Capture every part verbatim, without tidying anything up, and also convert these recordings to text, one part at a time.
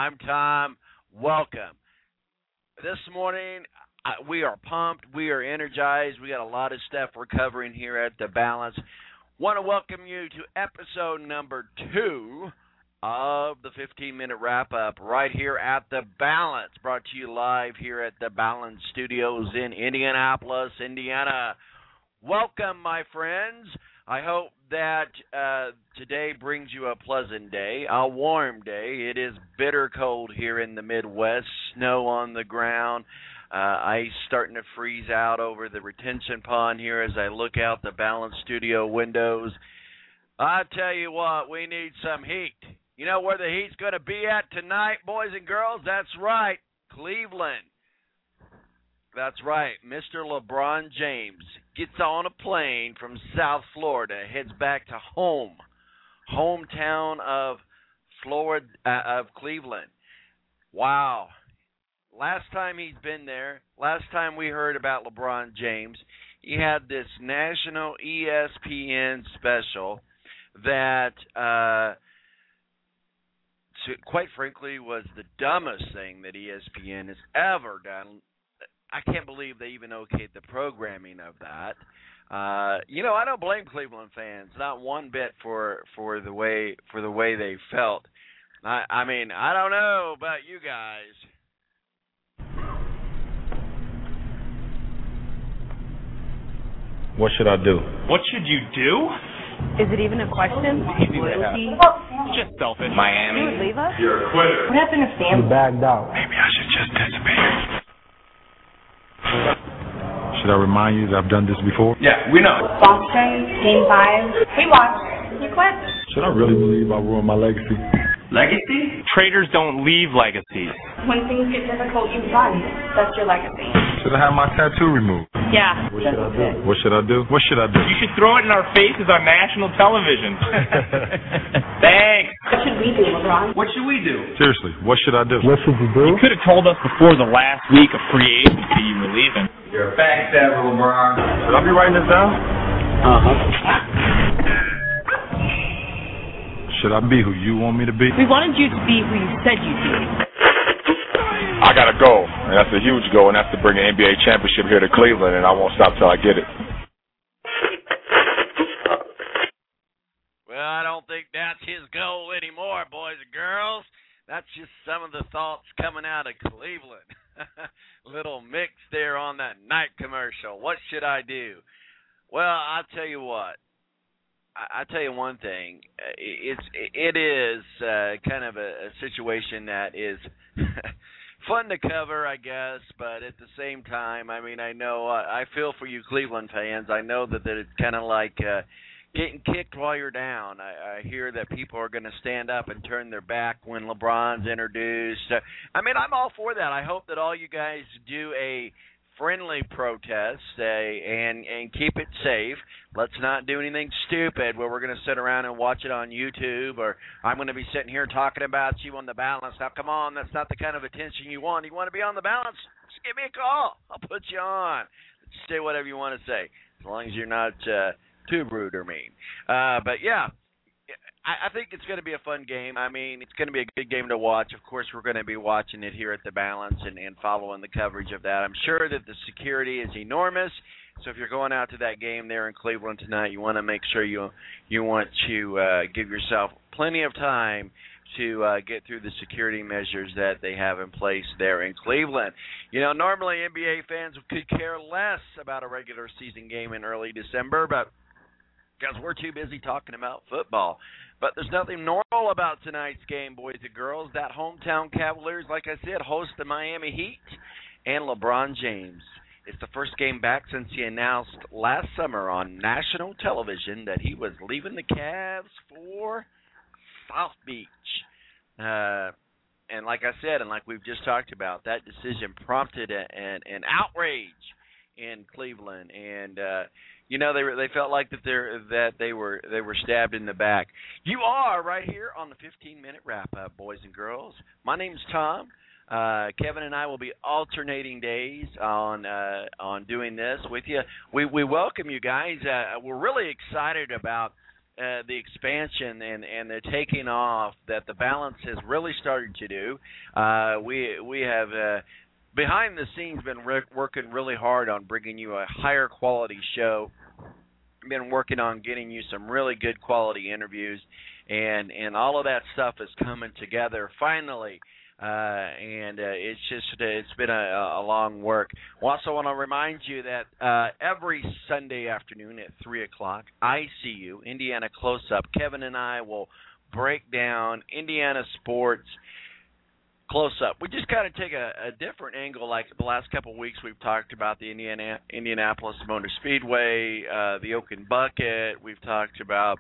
I'm Tom. Welcome. This morning, uh, we are pumped. We are energized. We got a lot of stuff we're covering here at The Balance. Want to welcome you to episode number two of the fifteen-minute wrap-up right here at The Balance, brought to you live here at The Balance Studios in Indianapolis, Indiana. Welcome, my friends. I hope that uh, today brings you a pleasant day, a warm day. It is bitter cold here in the Midwest, snow on the ground, uh, ice starting to freeze out over the retention pond here as I look out the Balance Studio windows. I tell you what, we need some heat. You know where the heat's going to be at tonight, boys and girls? That's right, Cleveland. That's right, Mister LeBron James gets on a plane from South Florida, heads back to home, hometown of Florida, uh, of Cleveland. Wow. Last time he's been there, last time we heard about LeBron James, he had this national E S P N special that, uh, quite frankly, was the dumbest thing that E S P N has ever done. I can't believe they even okayed the programming of that. Uh, you know, I don't blame Cleveland fans, not one bit, for for the way for the way they felt. I, I mean, I don't know about you guys. What should I do? What should you do? Is it even a question? Loyalty? Just selfish. Miami. You would leave us? You're a quitter. What happened to Sam? You bagged out. Maybe I should just disappear. Should I remind you that I've done this before? Yeah, we know. Boston, game five. We watched. You quit. Should I really believe I ruined my legacy? Legacy? Traders don't leave legacies. When things get difficult, you run. That's your legacy. Should I have my tattoo removed? Yeah. What should I do? What should I do? What should I do? You should throw it in our faces on national television. Thanks. What should we do, LeBron? What should we do? Seriously, what should I do? What should you do? You could have told us before the last week of free agency you were leaving. You're a backstabber, LeBron. Should I be writing this down? Uh-huh. Should I be who you want me to be? We wanted you to be who you said you'd be. I got a goal, and that's a huge goal, and that's to bring an N B A championship here to Cleveland, and I won't stop till I get it. Well, I don't think that's his goal anymore, boys and girls. That's just some of the thoughts coming out of Cleveland. Little mix there on that night commercial. What should I do? Well, I'll tell you what. I tell you one thing, it's it is uh, kind of a, a situation that is fun to cover, I guess, but at the same time, I mean, I know uh, I feel for you Cleveland fans. I know that, that it's kind of like uh, getting kicked while you're down. I, I hear that people are going to stand up and turn their back when LeBron's introduced. Uh, I mean, I'm all for that. I hope that all you guys do a friendly protest uh, and and keep it safe. Let's not do anything stupid where we're going to sit around and watch it on YouTube, or I'm going to be sitting here talking about you on The Balance. Now, come on, that's not the kind of attention you want. You want to be on The Balance? Just give me a call. I'll put you on. Say whatever you want to say, as long as you're not uh, too rude or mean. Uh, but, yeah. I think it's going to be a fun game. I mean, it's going to be a good game to watch. Of course, we're going to be watching it here at The Balance and, and following the coverage of that. I'm sure that the security is enormous. So if you're going out to that game there in Cleveland tonight, you want to make sure you you want to uh, give yourself plenty of time to uh, get through the security measures that they have in place there in Cleveland. You know, normally N B A fans could care less about a regular season game in early December, but because we're too busy talking about football. But there's nothing normal about tonight's game, boys and girls. That hometown Cavaliers, like I said, host the Miami Heat and LeBron James. It's the first game back since he announced last summer on national television that he was leaving the Cavs for South Beach. Uh, and like I said, and like we've just talked about, that decision prompted a, an, an outrage in Cleveland, and uh, you know they were, they felt like that they that they were they were stabbed in the back. You are right here on the fifteen-minute wrap-up, boys and girls. My name's Tom. Uh, Kevin and I will be alternating days on uh, on doing this with you. We we welcome you guys. Uh, we're really excited about uh, the expansion and, and the taking off that the Balance has really started to do. Uh, we we have uh, behind the scenes been re- working really hard on bringing you a higher quality show. Been working on getting you some really good quality interviews, and and all of that stuff is coming together finally. Uh, and uh, it's just it's been a, a long work. I also want to remind you that uh, every Sunday afternoon at three o'clock, I C U, Indiana Close-Up, Kevin and I will break down Indiana sports close-up. We just kind of take a, a different angle. Like the last couple of weeks, we've talked about the Indiana, Indianapolis Motor Speedway, uh, the Oaken Bucket. We've talked about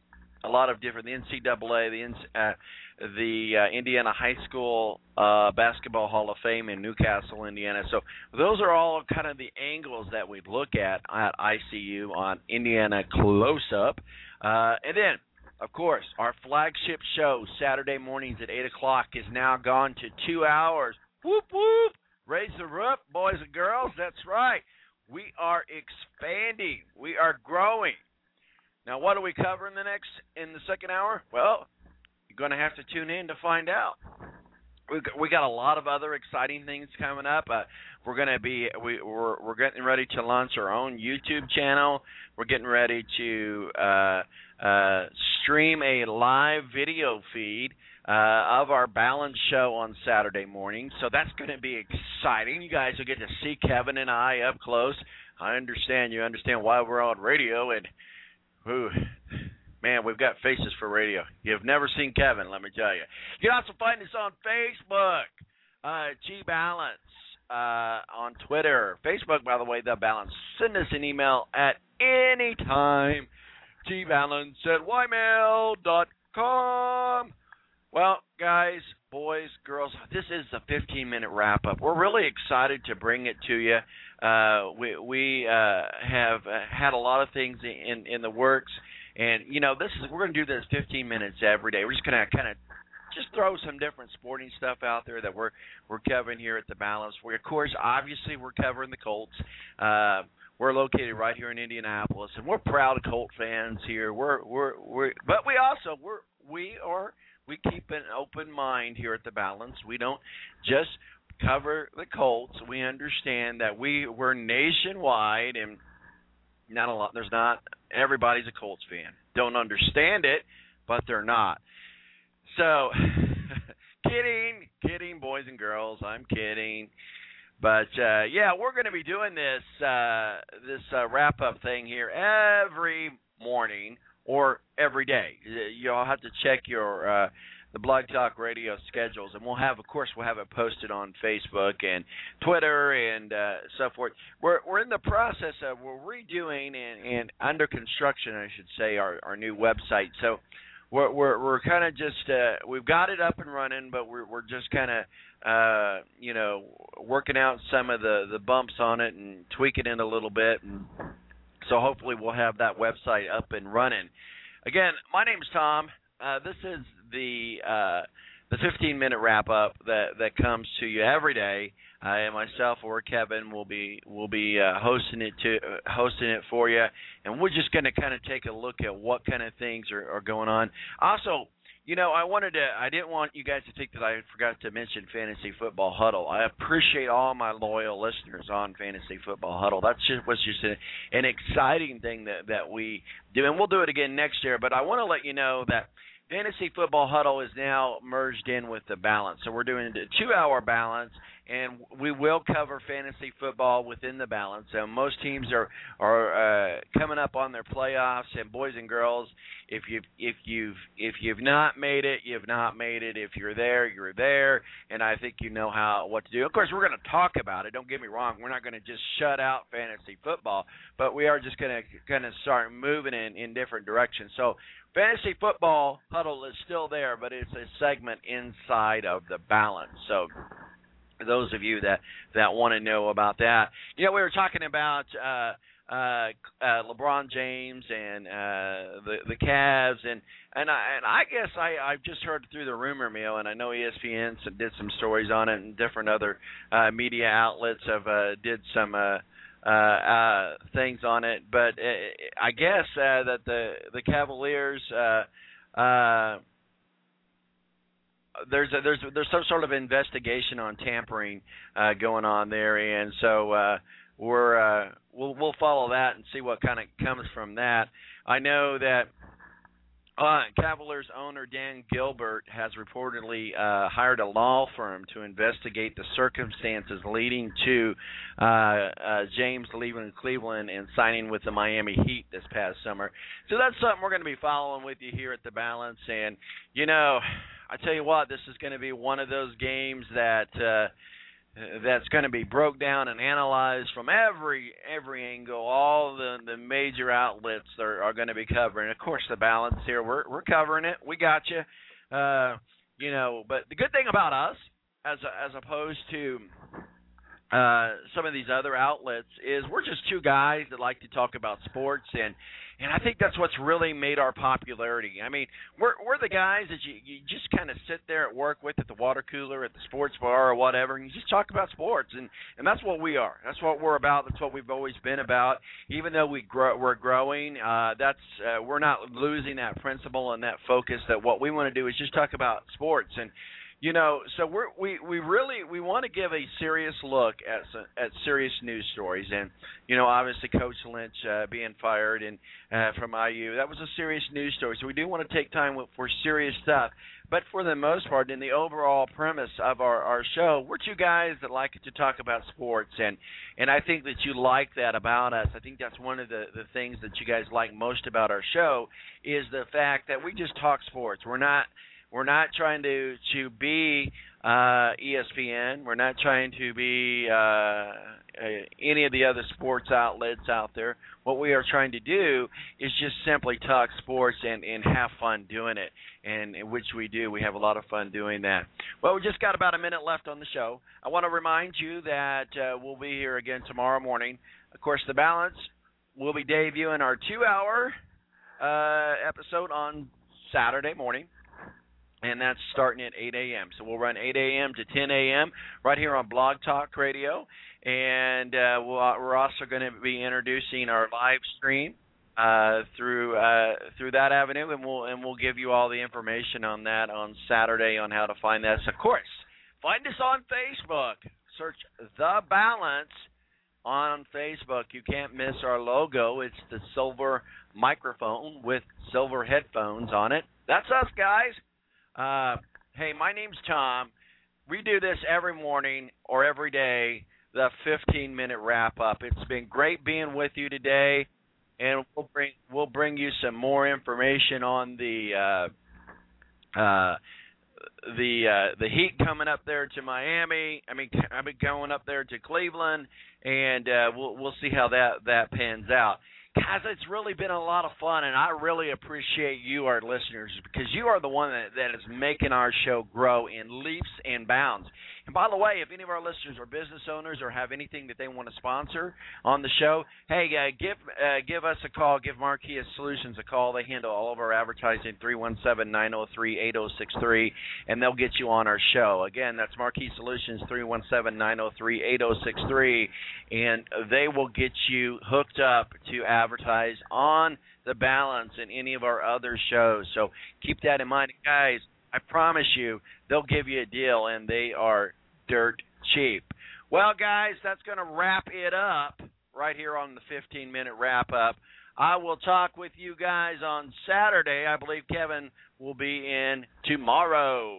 a lot of different, the N C double A, the uh, the uh, Indiana High School uh, Basketball Hall of Fame in Newcastle, Indiana. So those are all kind of the angles that we look at at I C U on Indiana Close-Up. Uh, and then, of course, our flagship show Saturday mornings at eight o'clock is now gone to two hours. Whoop, whoop. Raise the roof, boys and girls. That's right. We are expanding. We are growing. Now, what do we cover in the next, in the second hour? Well, you're going to have to tune in to find out. We we got a lot of other exciting things coming up. Uh, we're going to be we we're we're getting ready to launch our own YouTube channel. We're getting ready to uh, uh, stream a live video feed uh, of our Balance show on Saturday morning. So that's going to be exciting. You guys will get to see Kevin and I up close. I understand you understand why we're on radio, and ooh, man, we've got faces for radio. You've never seen Kevin, let me tell you. You can also find us on Facebook, uh, G Balance, uh, on Twitter. Facebook, by the way, The Balance. Send us an email at any time, G Balance at y mail dot com. Well, guys, boys, girls, this is the fifteen-minute wrap-up. We're really excited to bring it to you. Uh, we we uh, have uh, had a lot of things in, in the works. And, you know, this is we're going to do this fifteen minutes every day. We're just going to kind of just throw some different sporting stuff out there that we're we're covering here at the Balance. We, of course, obviously, we're covering the Colts. Uh, we're located right here in Indianapolis, and we're proud Colt fans here. We're we're we're, but we also we're we are we keep an open mind here at the Balance. We don't just cover the Colts. We understand that we we're nationwide, and not a lot. There's not. Everybody's a Colts fan. Don't understand it, but they're not. So, kidding, kidding, boys and girls. I'm kidding. But, uh, yeah, we're going to be doing this uh, this uh, wrap-up thing here every morning or every day. You'll have to check your uh, the Blog Talk Radio schedules, and we'll have, of course, we'll have it posted on Facebook and Twitter and uh, so forth. We're we're in the process of we're redoing and, and under construction, I should say, our, our new website. So we're we're we're kind of just uh, we've got it up and running, but we're we're just kind of uh, you know working out some of the, the bumps on it and tweaking it a little bit, and so hopefully we'll have that website up and running. Again, my name's Tom. Uh, this is the uh, the fifteen-minute wrap-up that, that comes to you every day. Uh, and myself or Kevin will be will be uh, hosting it to uh, hosting it for you, and we're just going to kind of take a look at what kind of things are, are going on. Also, you know, I wanted to I didn't want you guys to think that I forgot to mention Fantasy Football Huddle. I appreciate all my loyal listeners on Fantasy Football Huddle. That's just was just a, an exciting thing that, that we do, and we'll do it again next year. But I want to let you know that Fantasy Football Huddle is now merged in with the Balance. So we're doing a two-hour Balance, and we will cover fantasy football within the Balance. So most teams are are uh, coming up on their playoffs, and boys and girls, if you if you've if you've not made it, you've not made it. If you're there, you're there, and I think you know how what to do. Of course, we're going to talk about it. Don't get me wrong. We're not going to just shut out fantasy football, but we are just going to kind of start moving in in different directions. So Fantasy Football Huddle is still there, but it's a segment inside of the Balance. So those of you that, that want to know about that. You know, we were talking about uh, uh, uh, LeBron James and uh, the the Cavs, and and I, and I guess I, I've just heard through the rumor mill, and I know E S P N did some stories on it, and different other uh, media outlets have uh, did some uh, uh, uh, things on it. But uh, I guess uh, that the the Cavaliers. Uh, uh, There's a, there's there's some sort of investigation on tampering uh, going on there, and so uh, we're uh, we'll we'll follow that and see what kind of comes from that. I know that uh, Cavaliers owner Dan Gilbert has reportedly uh, hired a law firm to investigate the circumstances leading to uh, uh, James leaving Cleveland and signing with the Miami Heat this past summer. So that's something we're going to be following with you here at The Balance, and you know, I tell you what, this is going to be one of those games that uh, that's going to be broke down and analyzed from every every angle. All the, the major outlets are, are going to be covering. Of course, The Balance here, we're we're covering it. We got you. Uh, you know, but the good thing about us, as as opposed to uh, some of these other outlets, is we're just two guys that like to talk about sports, and. And I think that's what's really made our popularity. I mean, we're we're the guys that you, you just kind of sit there at work with at the water cooler, at the sports bar or whatever, and you just talk about sports. And, and that's what we are. That's what we're about. That's what we've always been about. Even though we grow, we're growing, uh, that's uh, we're not losing that principle and that focus that what we want to do is just talk about sports. And you know, so we're, we we really we want to give a serious look at at serious news stories, and you know, obviously Coach Lynch uh, being fired and uh, from I U, that was a serious news story. So we do want to take time for serious stuff, but for the most part, in the overall premise of our, our show, we're two guys that like to talk about sports, and and I think that you like that about us. I think that's one of the the things that you guys like most about our show is the fact that we just talk sports. We're not. We're not trying to to be uh, E S P N. We're not trying to be uh, any of the other sports outlets out there. What we are trying to do is just simply talk sports and, and have fun doing it, and, and which we do. We have a lot of fun doing that. Well, we just got about a minute left on the show. I want to remind you that uh, we'll be here again tomorrow morning. Of course, The Balance will be debuting our two-hour uh, episode on Saturday morning. And that's starting at eight a.m. So we'll run eight a.m. to ten a.m. right here on Blog Talk Radio. And uh, we'll, we're also going to be introducing our live stream uh, through uh, through that avenue, and we'll and we'll give you all the information on that on Saturday on how to find that. So of course, find us on Facebook. Search The Balance on Facebook. You can't miss our logo. It's the silver microphone with silver headphones on it. That's us, guys. Uh, hey, my name's Tom. We do this every morning or every day, the fifteen-minute wrap-up. It's been great being with you today, and we'll bring we'll bring you some more information on the uh, uh, the uh, the Heat coming up there to Miami. I mean, I've been going up there to Cleveland, and uh, we'll we'll see how that that pans out. Guys, it's really been a lot of fun, and I really appreciate you, our listeners, because you are the one that, that is making our show grow in leaps and bounds. And by the way, if any of our listeners are business owners or have anything that they want to sponsor on the show, hey, uh, give uh, give us a call. Give Marquis Solutions a call. They handle all of our advertising, three one seven, nine oh three, eight oh six three, and they'll get you on our show. Again, that's Marquis Solutions, three one seven, nine oh three, eight oh six three, and they will get you hooked up to advertise on The Balance and any of our other shows. So keep that in mind. Guys, I promise you, they'll give you a deal, and they are dirt cheap. Well, guys, that's going to wrap it up right here on the fifteen-minute wrap-up. I will talk with you guys on Saturday. I believe Kevin will be in tomorrow.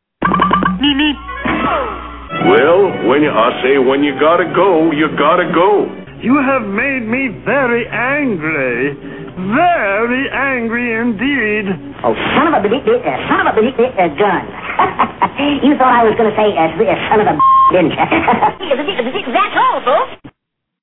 Well, when you, I say when you gotta go, you gotta go. You have made me very angry. Very angry indeed. Oh, son of a b- uh, son of a b- uh, gun. You thought I was going to say uh, son of a b- didn't you? That's all, folks.